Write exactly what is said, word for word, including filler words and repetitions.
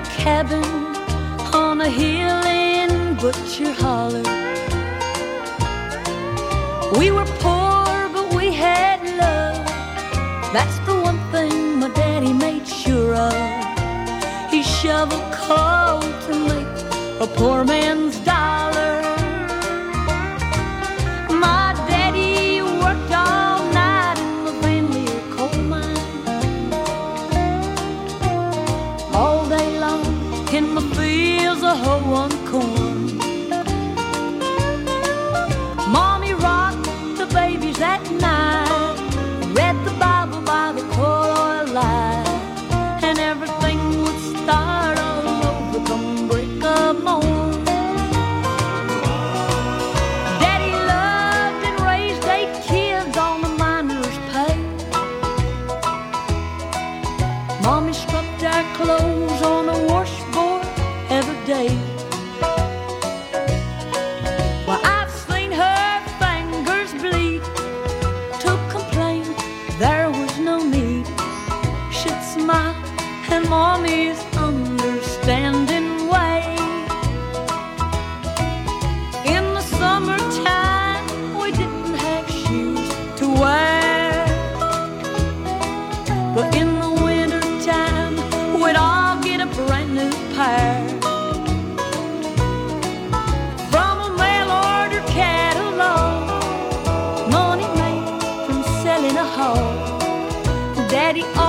cabin on a hill in Butcher Holler. We were poor, but we had love. That's the one thing my daddy made sure of. He shoveled coal to make a poor man's dollar. My daddy worked all night in the Van Leer coal mine, all day long in the fields of hoeing corn. Mommy rocked the babies at night, read the Bible by the coal oil light, and everything would start all over come break of morn. Daddy loved and raised eight kids on the miner's pay. Mommy scrubbed our clothes on a washboard every day. Well, I've seen her fingers bleed. To complain, there was no need. She'd smile and Mommy's understanding way. In the summertime, we didn't have shoes to wear, but in the wintertime, we'd all get a brand new pair. From a mail order catalog, money made from selling a hog, Daddy